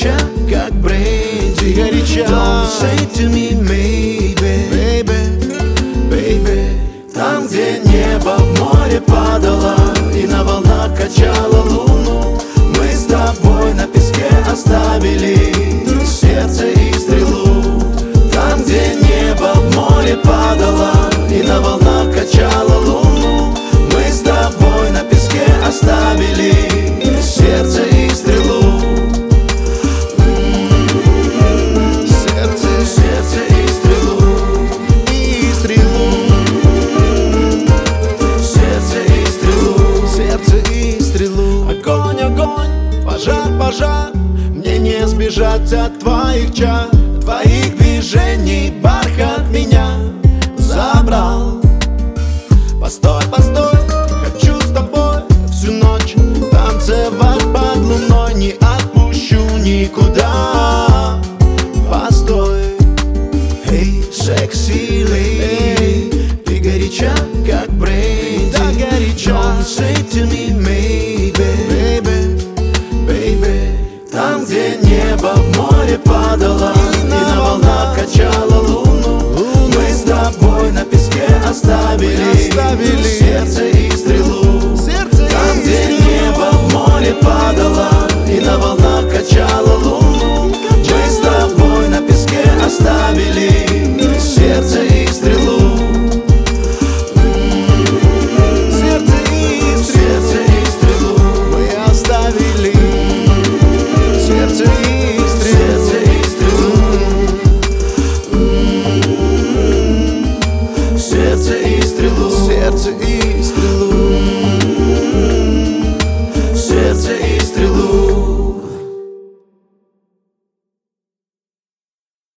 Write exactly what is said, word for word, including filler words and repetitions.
горяча, как бренди, горяча. Don't say to me maybe, baby, baby. Там, где небо в море падало и на волнах качало луну, мы с тобой на песке оставили сердце и стрелу. Там, где небо в море падало и на волнах качало луну, мы с тобой на песке оставили сердце и стрелу. Сердце, сердце и стрелу, и стрелу. Сердце и стрелу, сердце и стрелу. Огонь, огонь, пожар, пожар. Мне не сбежать от твоих чар, твоих движений. Бархат меня забрал. Постой, постой, хочу с тобой всю ночь танцевать под луной. Не отпущу никуда. Постой, эй, секси леди, ты горяча, как бренди, да, горяча. Don't say to me maybe, baby, baby. Там, где небо в море падало и на волнах качало луну, мы с тобой на песке оставили сердце и стрелу. Там, где небо в море падало и на волнах качало луну, мы с тобой на песке оставили сердце и стрелу. Сердце и стрелу, сердце и стрелу мы оставили. Сердце и